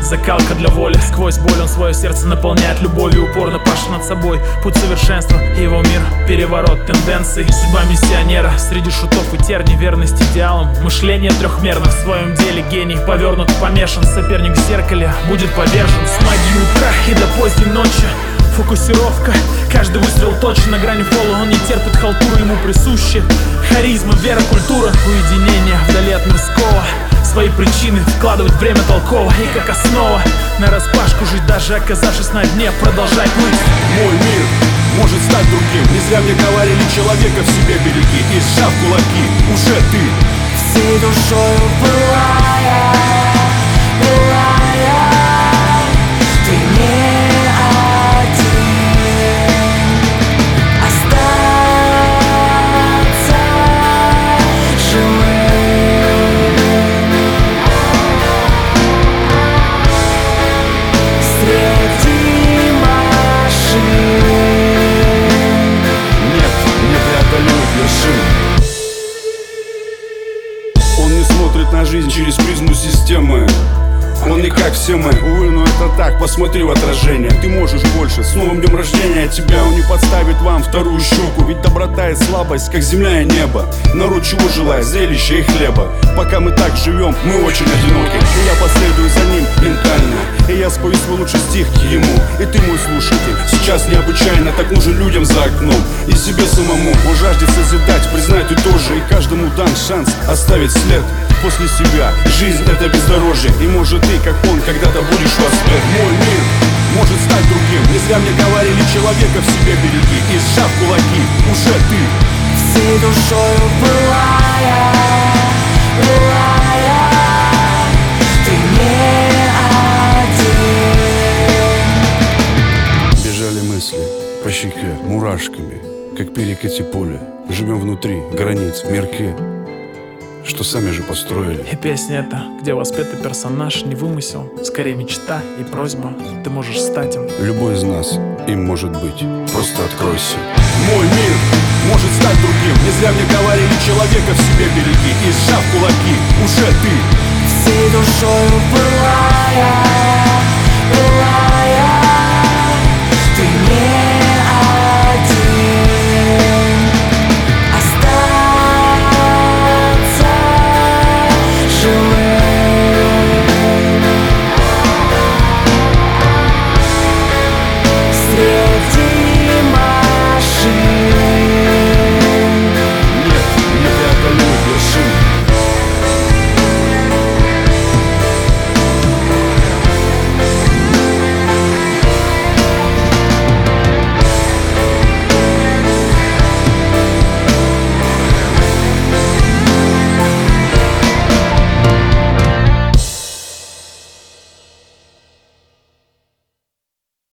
закалка для воли. Сквозь боль он свое сердце наполняет любовью, упорно пашет над собой. Путь совершенства, его мир, переворот тенденций. Судьба миссионера среди шутов и терни, верность идеалам, мышление трехмерно. В своем деле гений повернут, помешан. Соперник в зеркале будет повержен. С магией утра и до поздней ночи фокусировка, каждый выстрел точен. На грани фола он не терпит халтуры, ему присущи харизма, вера, культура. Уединение вдали от мирского, свои причины вкладывать время толково. И как основа нараспашку жить, даже оказавшись на дне, продолжать плыть. Мой мир может стать другим. Не зря мне говорили, человека в себе береги. И сжав кулаки, уже ты всей душою пылая, пылая, ты не на жизнь через призму системы. Он не как все мы, увы, но это так, посмотри в отражение. Ты можешь больше, с новым днем рождения. Тебя он не подставит вам вторую щеку. Ведь доброта и слабость, как земля и небо. Народ чего желает, зрелища и хлеба. Пока мы так живем, мы очень одиноки. И я последую за ним ментально. И я спою свой лучший стих ему. И ты, мой слушатель, сейчас необычайно так нужен людям за окном. И себе самому он жаждет созидать, признай ты тоже. И каждому дан шанс оставить след после себя. Жизнь это бездорожье, и может ты, как он, когда-то будешь воспет. Мой мир может стать другим. Не зря мне говорили, человека в себе береги. И сжав кулаки, уже ты всей душою пылая, пылая, ты не один. Бежали мысли по щеке мурашками, как перекати поле. Живем внутри границ, в мирке, что сами же построили. И песня эта, где воспетый персонаж, не вымысел, скорее мечта и просьба. Ты можешь стать им. Любой из нас им может быть. Просто откройся. Мой мир может стать другим. Не зря мне говорили, человека в себе береги. И сжав кулаки, уже ты всей душою пылая,